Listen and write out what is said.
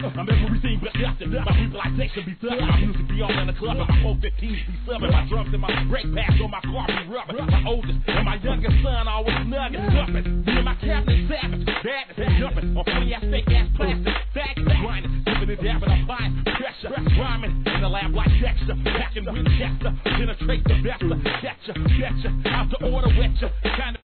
I'm everything but nothing. My visualization be thugging. My music be all in the club, and my 415s be subbing. My drums and my brake pads on my car be rubbing. My oldest and my youngest son always nugging, dumping. Me and my cabinet savage, badness and jumping on funny ass fake ass plastic. Sagging, grinding, dipping and dabbing, applying pressure, rhyming in the lab like Dexter, packing Winchester, penetrate the vesta, catcha, out the order, wetcha, kind of.